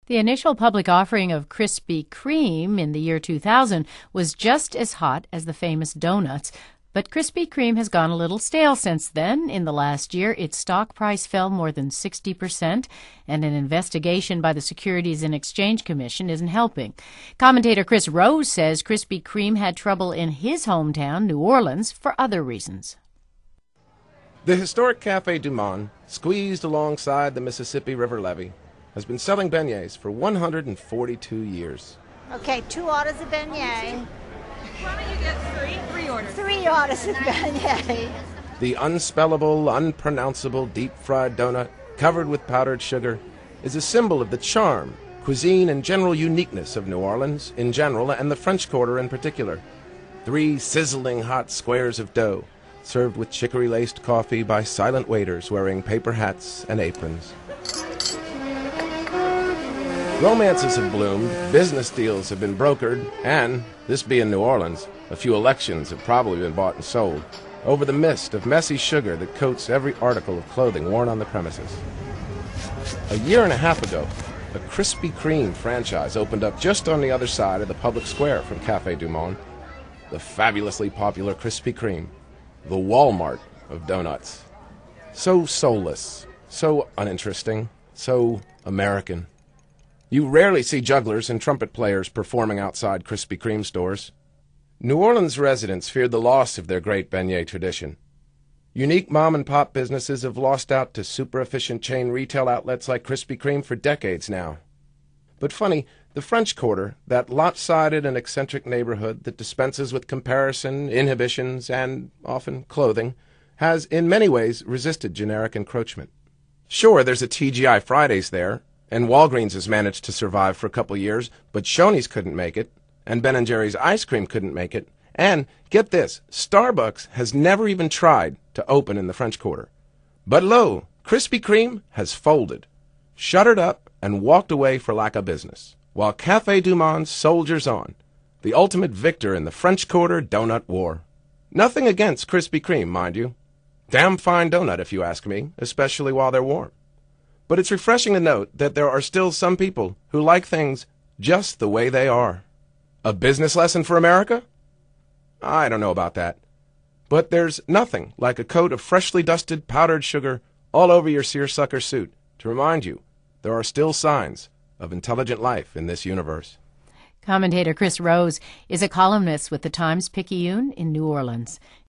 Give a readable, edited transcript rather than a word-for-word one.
The initial public offering of Krispy Kreme in the year 2000 was just as hot as the famous donuts, but Krispy Kreme has gone a little stale since then. In the last year, its stock price fell more than 60%, and an investigation by the Securities and Exchange Commission isn't helping. Commentator Chris Rose says Krispy Kreme had trouble in his hometown, New Orleans, for other reasons. The historic Café Du Monde, squeezed alongside the Mississippi River levee, has been selling beignets for 142 years. Okay, 2 orders of beignet. Why don't you get three orders? 3 orders of beignet. The unspellable, unpronounceable deep-fried donut, covered with powdered sugar, is a symbol of the charm, cuisine, and general uniqueness of New Orleans in general and the French Quarter in particular. 3 sizzling hot squares of dough, served with chicory-laced coffee by silent waiters wearing paper hats and aprons. Romances have bloomed, business deals have been brokered, and, this being New Orleans, a few elections have probably been bought and sold, over the mist of messy sugar that coats every article of clothing worn on the premises. A year and a half ago, a Krispy Kreme franchise opened up just on the other side of the public square from Café Du Monde. The fabulously popular Krispy Kreme, the Walmart of donuts. So soulless, so uninteresting, so American. You rarely see jugglers and trumpet players performing outside Krispy Kreme stores. New Orleans residents feared the loss of their great beignet tradition. Unique mom-and-pop businesses have lost out to super-efficient chain retail outlets like Krispy Kreme for decades now. But funny, the French Quarter, that lopsided and eccentric neighborhood that dispenses with comparison, inhibitions, and, often, clothing, has in many ways resisted generic encroachment. Sure, there's a TGI Fridays there, and Walgreens has managed to survive for a couple years, but Shoney's couldn't make it, and Ben & Jerry's ice cream couldn't make it, and, get this, Starbucks has never even tried to open in the French Quarter. But lo, Krispy Kreme has folded, shuttered up, and walked away for lack of business, while Café Du Monde soldiers on, the ultimate victor in the French Quarter donut war. Nothing against Krispy Kreme, mind you. Damn fine donut, if you ask me, especially while they're warm. But it's refreshing to note that there are still some people who like things just the way they are. A business lesson for America? I don't know about that. But there's nothing like a coat of freshly dusted powdered sugar all over your seersucker suit to remind you there are still signs of intelligent life in this universe. Commentator Chris Rose is a columnist with the Times-Picayune in New Orleans.